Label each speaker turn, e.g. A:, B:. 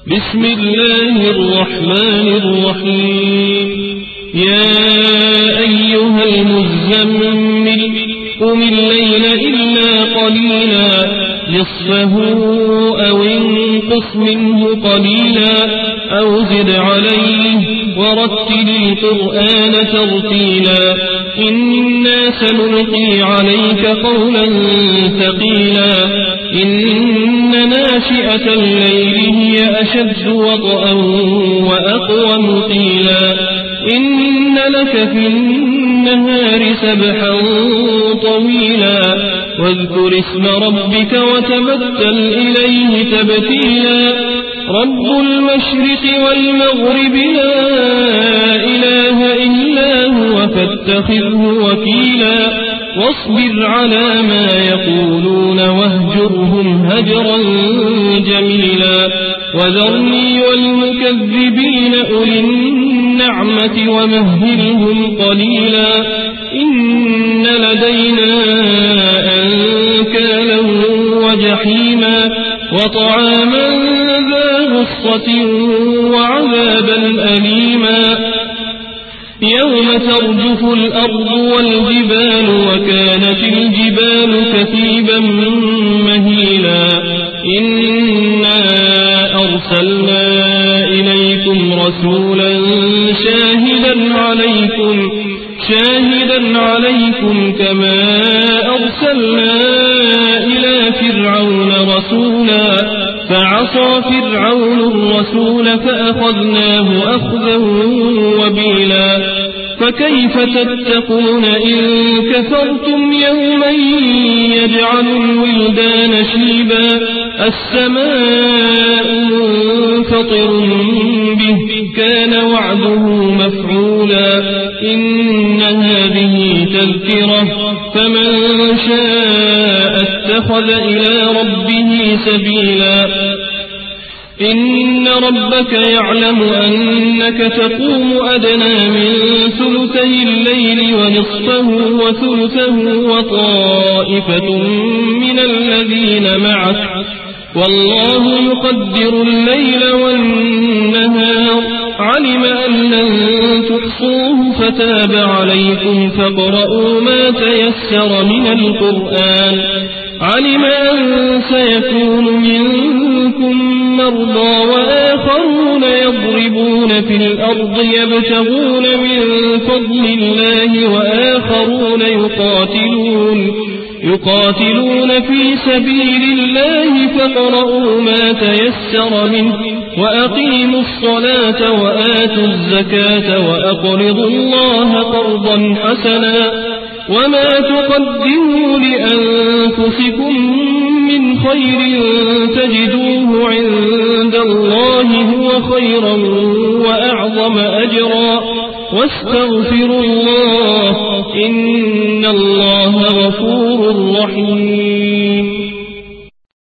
A: بسم الله الرحمن الرحيم. يا أيها المزمل قم الليل إلا قليلا نصفه أو انقص منه قليلا أو زد عليه ورتل القرآن ترتيلا إنا سنلقي عليك قولا ثقيلا إن ناشئة الليل هي أشد وطئا وأقوم قيلا إن لك في النهار سبحا طويلا واذكر اسم ربك وتبتل إليه تبتيلا رب المشرق والمغرب لا إله إلا هو فاتخذه وكيلا واصبر على ما يقولون واهجرهم هجرا جميلا وذرني والمكذبين أولي النعمة ومهلهم قليلا إن لدينا أنكالا وجحيما وطعاما ذا غصة وعذابا أليما يوم ترجف الأرض والجبال وكانت الجبال كثيبا مهيلا إنا أرسلنا إليكم رسولا شاهدا عليكم كما أرسلنا إلى فرعون رسولا فعصى فرعون الرسول فأخذناه أخذا وبيلا فكيف تتقون إن كفرتم يوما يجعل الولدان شيبا السماء منفطر به كان وعده مفعولا إن هذه تذكرة فمن شاء اتخذ إلى ربه سبيلا إن ربك يعلم أنك تقوم أدنى من ثلثي الليل ونصفه وثلثه وطائفة من الذين معك والله يقدر الليل والنهار علم أن لن تحصوه فتاب عليكم فاقرؤوا ما تيسر من القرآن علم أن سيكون منكم مرضى وآخرون يضربون في الأرض يبتغون من فضل الله وآخرون يقاتلون في سبيل الله فاقرؤوا ما تيسر منه وأقيموا الصلاة وآتوا الزكاة وأقرضوا الله قرضا حسنا وما تقدموا لأنفسكم من خير تجدوه عند الله هو خيرا وأعظم أجرا واستغفروا الله إن الله غفور رحيم.